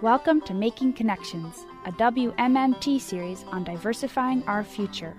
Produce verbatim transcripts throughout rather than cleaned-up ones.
Welcome to Making Connections, a W M M T series on diversifying our future.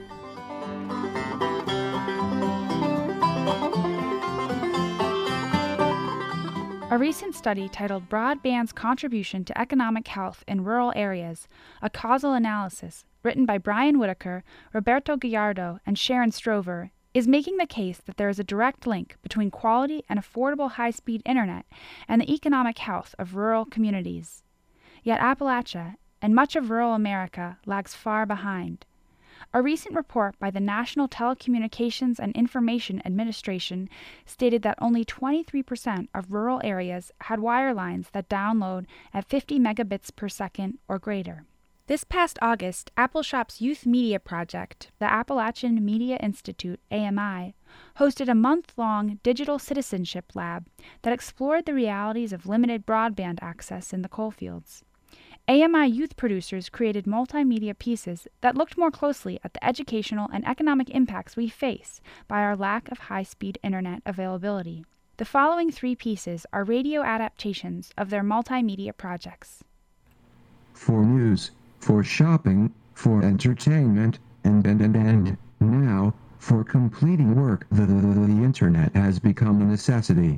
A recent study titled Broadband's Contribution to Economic Health in Rural Areas, a Causal Analysis, written by Brian Whitaker, Roberto Gallardo, and Sharon Strover, is making the case that there is a direct link between quality and affordable high-speed internet and the economic health of rural communities. Yet Appalachia, and much of rural America, lags far behind. A recent report by the National Telecommunications and Information Administration stated that only twenty-three percent of rural areas had wire lines that download at fifty megabits per second or greater. This past August, Appalshop's youth media project, the Appalachian Media Institute, A M I, hosted a month-long digital citizenship lab that explored the realities of limited broadband access in the coalfields. A M I youth producers created multimedia pieces that looked more closely at the educational and economic impacts we face by our lack of high-speed internet availability. The following three pieces are radio adaptations of their multimedia projects. For news, for shopping, for entertainment, and and and and now, for completing work, the, the, the, the internet has become a necessity.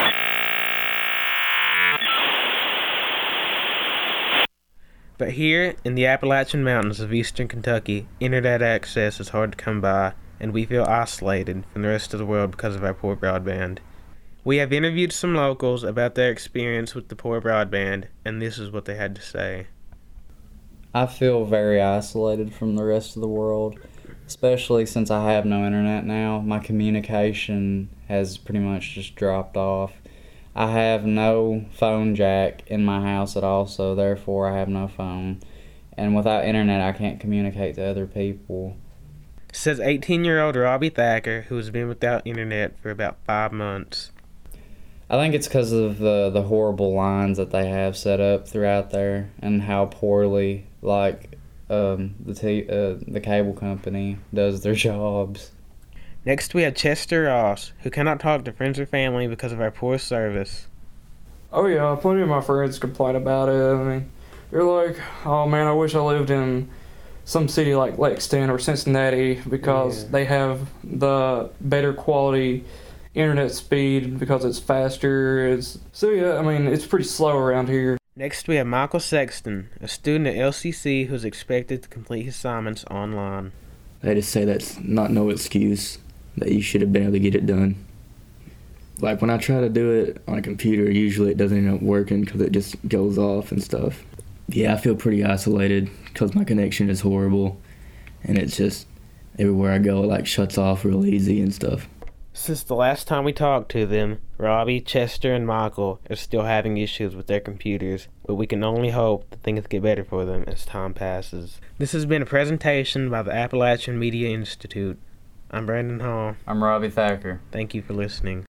But here, in the Appalachian Mountains of eastern Kentucky, internet access is hard to come by, and we feel isolated from the rest of the world because of our poor broadband. We have interviewed some locals about their experience with the poor broadband, and this is what they had to say. I feel very isolated from the rest of the world, especially since I have no internet now. My communication has pretty much just dropped off. I have no phone jack in my house at all, so therefore I have no phone. And without internet, I can't communicate to other people. Says eighteen-year-old Robbie Thacker, who has been without internet for about five months. I think it's because of the, the horrible lines that they have set up throughout there and how poorly, like, um, the t- uh, the cable company does their jobs. Next we have Chester Ross, who cannot talk to friends or family because of our poor service. Oh yeah, plenty of my friends complain about it. I mean, they're like, oh man, I wish I lived in some city like Lexington or Cincinnati because yeah. they have the better quality internet speed because it's faster. It's so yeah, I mean, it's pretty slow around here. Next we have Michael Sexton, a student at L C C who's expected to complete his assignments online. I just say that's not no excuse, that you should have been able to get it done. Like when I try to do it on a computer, usually it doesn't end up working because it just goes off and stuff. Yeah, I feel pretty isolated because my connection is horrible, and it's just everywhere I go it like shuts off real easy and stuff. Since the last time we talked to them, Robbie, Chester, and Michael are still having issues with their computers, but we can only hope that things get better for them as time passes. This has been a presentation by the Appalachian Media Institute. I'm Brandon Hall. I'm Robbie Thacker. Thank you for listening.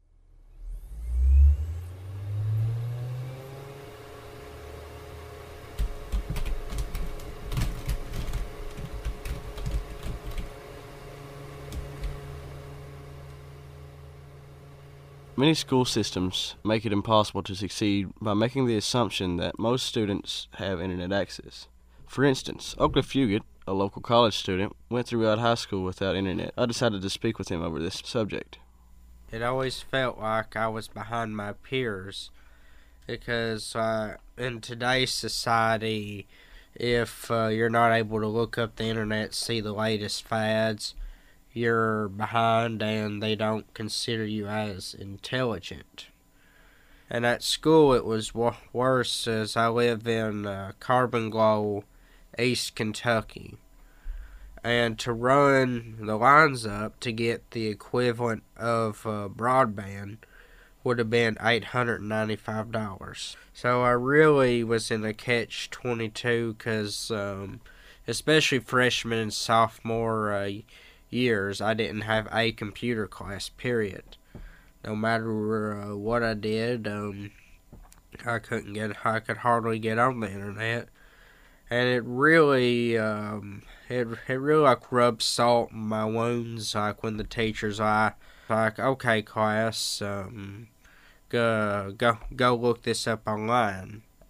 Many school systems make it impossible to succeed by making the assumption that most students have internet access. For instance, Oakley Fugit, a local college student, went throughout high school without internet. I decided to speak with him over this subject. It always felt like I was behind my peers because uh, in today's society, if uh, you're not able to look up the internet, see the latest fads, you're behind and they don't consider you as intelligent. And at school it was w- worse as I live in uh, Carbon Glow, East Kentucky. And to run the lines up to get the equivalent of uh, broadband would have been eight hundred ninety-five dollars. So I really was in a catch twenty-two because um, especially freshman and sophomore uh, years, I didn't have a computer class, period. No matter uh, what I did, um, I couldn't get, I could hardly get on the internet. And it really, um, it, it really like rubbed salt in my wounds, like when the teacher's like, like, okay class, um, go, go, go look this up online.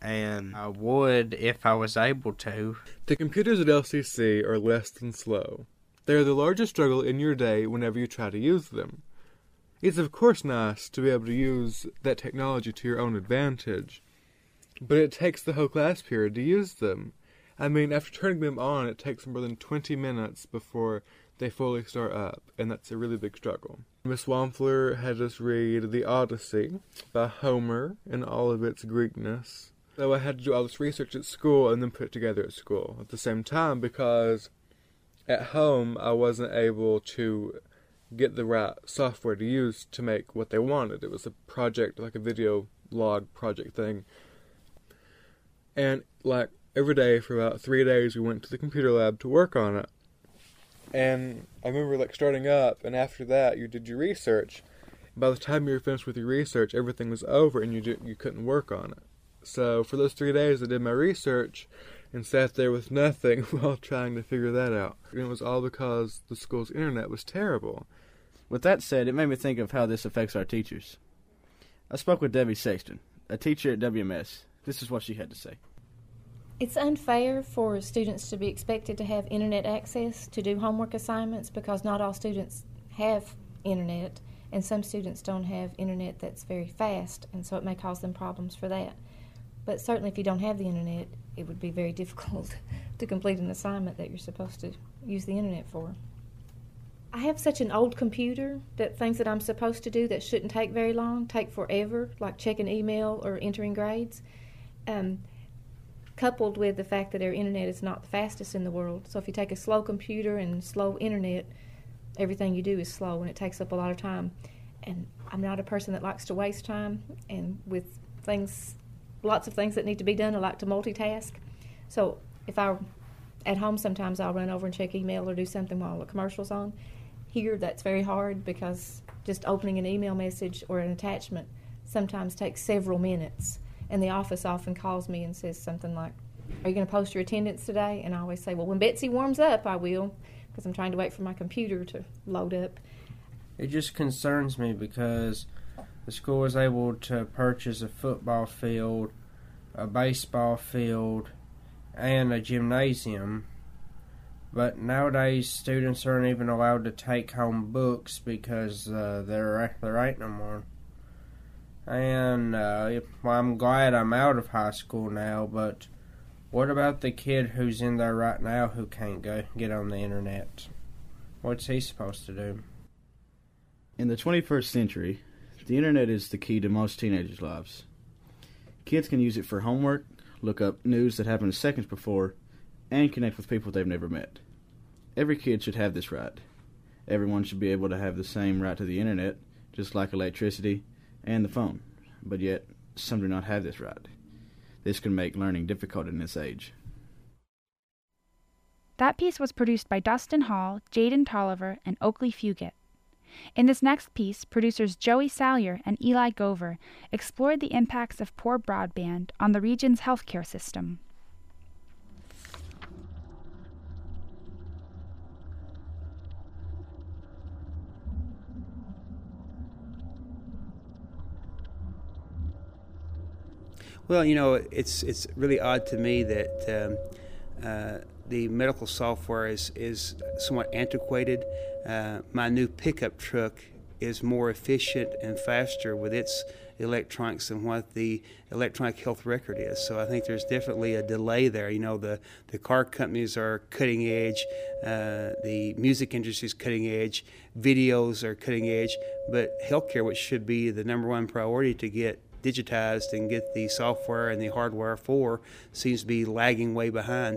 and I would if I was able to. The computers at L C C are less than slow. They are the largest struggle in your day whenever you try to use them. It's of course nice to be able to use that technology to your own advantage, but it takes the whole class period to use them. I mean, after turning them on, it takes more than twenty minutes before they fully start up, and that's a really big struggle. Miss Wampler had us read The Odyssey by Homer in all of its Greekness. So I had to do all this research at school and then put it together at school at the same time, because at home I wasn't able to get the right software to use to make what they wanted. It was a project, like a video log project thing. And like every day for about three days we went to the computer lab to work on it. And I remember like starting up, and after that you did your research. By the time you were finished with your research, everything was over and you did, you couldn't work on it. So for those three days I did my research and sat there with nothing while trying to figure that out. And it was all because the school's internet was terrible. With that said, it made me think of how this affects our teachers. I spoke with Debbie Sexton, a teacher at W M S. This is what she had to say. It's unfair for students to be expected to have internet access to do homework assignments because not all students have internet, and some students don't have internet that's very fast, and so it may cause them problems for that. But certainly if you don't have the internet, it would be very difficult to complete an assignment that you're supposed to use the internet for. I have such an old computer that things that I'm supposed to do that shouldn't take very long take forever, like checking email or entering grades, um, coupled with the fact that our internet is not the fastest in the world. So if you take a slow computer and slow internet, everything you do is slow and it takes up a lot of time. And I'm not a person that likes to waste time, and with things, lots of things that need to be done, I like to multitask. So if I'm at home, sometimes I'll run over and check email or do something while the commercial's on. Here, that's very hard because just opening an email message or an attachment sometimes takes several minutes. And the office often calls me and says something like, "Are you going to post your attendance today?" And I always say, "Well, when Betsy warms up, I will," because I'm trying to wait for my computer to load up. It just concerns me because the school was able to purchase a football field, a baseball field, and a gymnasium. But nowadays, students aren't even allowed to take home books because uh, there, there ain't no more. And uh, well, I'm glad I'm out of high school now, but what about the kid who's in there right now who can't go get on the internet? What's he supposed to do? In the twenty-first century, the internet is the key to most teenagers' lives. Kids can use it for homework, look up news that happened seconds before, and connect with people they've never met. Every kid should have this right. Everyone should be able to have the same right to the internet, just like electricity and the phone. But yet, some do not have this right. This can make learning difficult in this age. That piece was produced by Dustin Hall, Jaden Tolliver, and Oakley Fugit. In this next piece, producers Joey Salyer and Eli Gover explored the impacts of poor broadband on the region's healthcare system. Well, you know, it's it's really odd to me that um, uh, the medical software is, is somewhat antiquated. Uh, my new pickup truck is more efficient and faster with its electronics than what the electronic health record is. So I think there's definitely a delay there. You know, the, the car companies are cutting edge, uh, the music industry is cutting edge, videos are cutting edge, but healthcare, which should be the number one priority to get digitized and get the software and the hardware for, seems to be lagging way behind.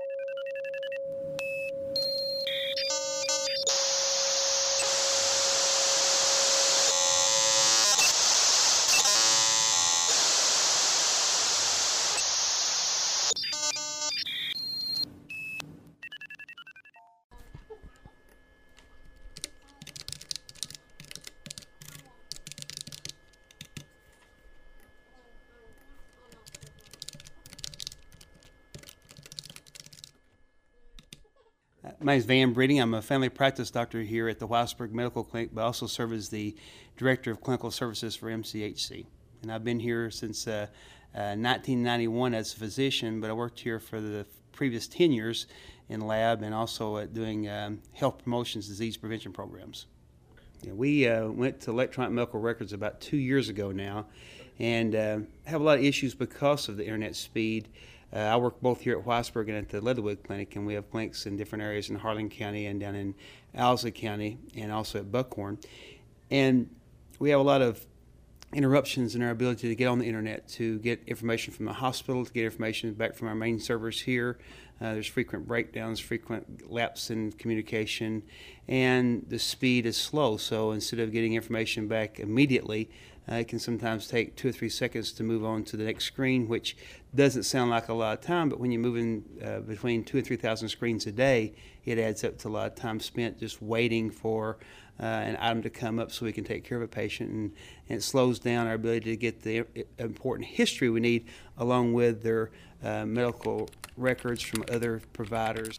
My name is Van Breeding. I'm a family practice doctor here at the Whitesburg Medical Clinic, but I also serve as the Director of Clinical Services for M C H C. And I've been here since uh, uh, nineteen ninety-one as a physician, but I worked here for the previous ten years in lab and also at doing um, health promotions, disease prevention programs. Yeah, we uh, went to electronic medical records about two years ago now, and uh, have a lot of issues because of the internet speed. Uh, I work both here at Whitesburg and at the Leatherwood Clinic, and we have clinics in different areas in Harlan County and down in Owsley County and also at Buckhorn. And we have a lot of interruptions in our ability to get on the internet, to get information from the hospital, to get information back from our main servers here. Uh, there's frequent breakdowns, frequent lapse in communication, and the speed is slow. So instead of getting information back immediately, uh, it can sometimes take two or three seconds to move on to the next screen, which doesn't sound like a lot of time, but when you're moving uh, between two and three thousand screens a day, it adds up to a lot of time spent just waiting for uh, an item to come up so we can take care of a patient, and, and it slows down our ability to get the important history we need along with their uh, medical records from other providers.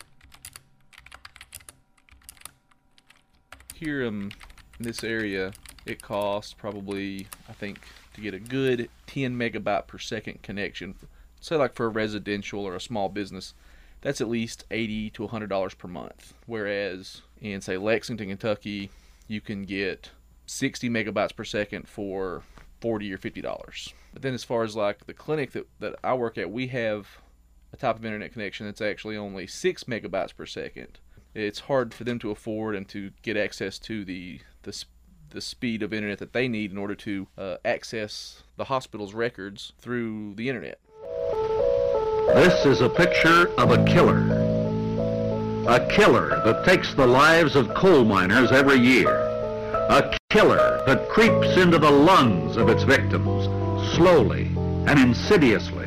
Here um, in this area, it costs probably, I think, to get a good ten megabyte per second connection, say like for a residential or a small business, that's at least eighty to one hundred dollars per month. Whereas in, say, Lexington, Kentucky, you can get sixty megabytes per second for forty or fifty dollars. But then as far as like the clinic that, that I work at, we have a type of internet connection that's actually only six megabytes per second. It's hard for them to afford and to get access to the the, the speed of internet that they need in order to uh, access the hospital's records through the internet. This is a picture of a killer. A killer that takes the lives of coal miners every year. A killer that creeps into the lungs of its victims, slowly and insidiously.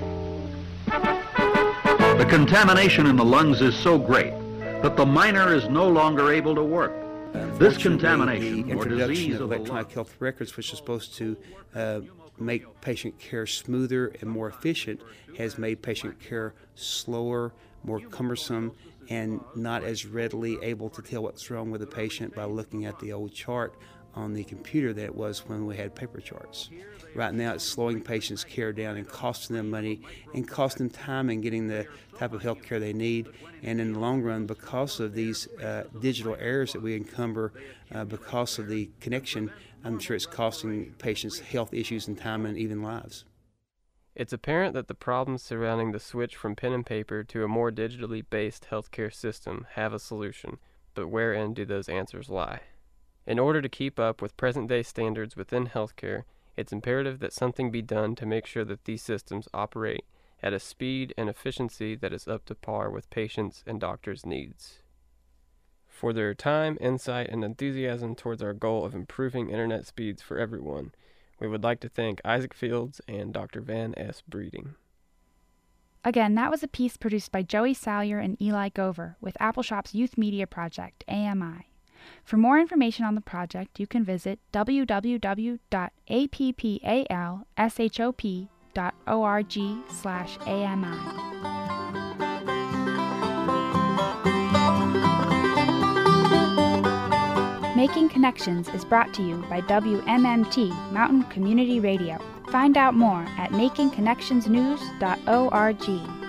The contamination in the lungs is so great that the miner is no longer able to work. This contamination, the or introduction disease of of the electronic lung, health records, which is supposed to uh, make patient care smoother and more efficient, has made patient care slower, more cumbersome, and not as readily able to tell what's wrong with the patient by looking at the old chart on the computer that it was when we had paper charts. Right now it's slowing patients' care down and costing them money and costing them time in getting the type of health care they need. And in the long run, because of these uh, digital errors that we encumber uh, because of the connection, I'm sure it's costing patients health issues and time and even lives. It's apparent that the problems surrounding the switch from pen and paper to a more digitally based healthcare system have a solution, but wherein do those answers lie? In order to keep up with present-day standards within healthcare, it's imperative that something be done to make sure that these systems operate at a speed and efficiency that is up to par with patients' and doctors' needs. For their time, insight, and enthusiasm towards our goal of improving internet speeds for everyone, we would like to thank Isaac Fields and Doctor Van S. Breeding. Again, that was a piece produced by Joey Salyer and Eli Gover with Appleshop's Youth Media Project, A M I. For more information on the project, you can visit w w w dot appalshop dot org slash A M I. Making Connections is brought to you by W M M T Mountain Community Radio. Find out more at making connections news dot org.